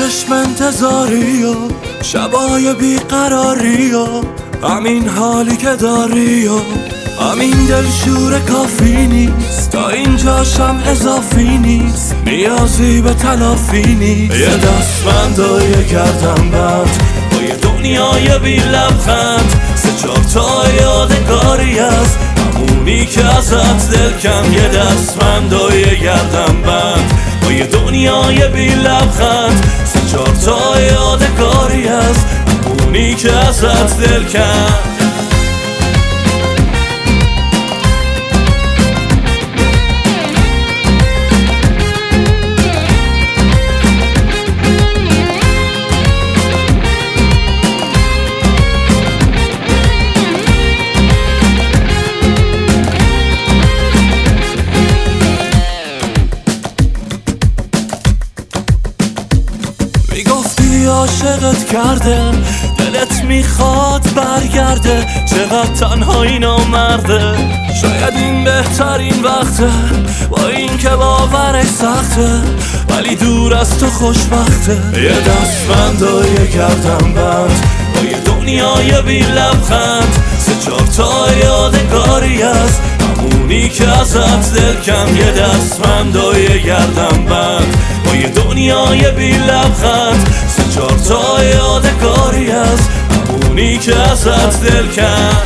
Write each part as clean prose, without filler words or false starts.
چشم انتظاری و شبای بیقراری و همین حالی که داری و همین دلشور کافی نیست، تا اینجاشم اضافی نیست، نیازی به تلافی نیست. یه دستبند و یه گردن بند با یه دنیای بی لبخند، سه چهار تا یادگاری از همونی که ازت دل کم. یه دستبند و یه گردن بند با یه دنیای بی لبخند، سه چهار تا یادگاری از همونی که ازت دل کم. میگفتی عاشقت کرده، دلت میخواد برگرده، چقدر تنهایی نامرده. شاید این بهترین وقته، با این که باورش سخته، ولی دور از تو خوشبخته. یه دستبند و یه گردن بند با یه دنیای بی لبخند، سه چهار تا یادگاری از همونی که ازت دل کم. یه دستبند و یه گردن بند با یه دنیای بی لبخند، سه چهار تا یادگاری از همونی که ازت دل کم.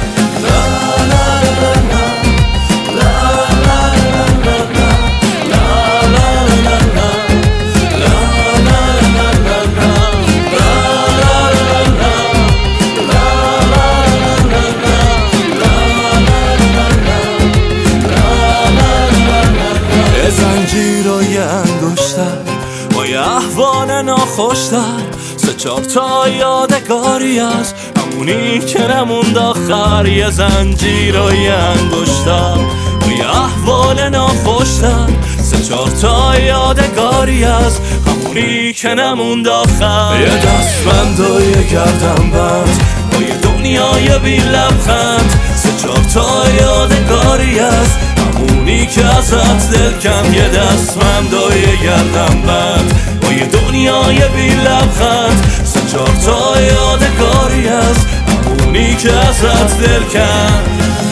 زنجیر و یه انگشتر با یه احوال ناخوشتر، سه چهار تا یادگاری از همونی که نموند آخر. یه زنجیر و یه انگشتر با یه احوال ناخوشتر، سه چهار تا یادگاری از همونی که نموند آخر. یه دستبند و یه گردن بند با یه دنیای بی لبخند، سه چهار تا یادگاری از همونی که ازت دل کم. یه دستبند و یه گردن بند با یه دنیای بی لبخند، سه چهار تا یادگاری از همونی که ازت دل کم.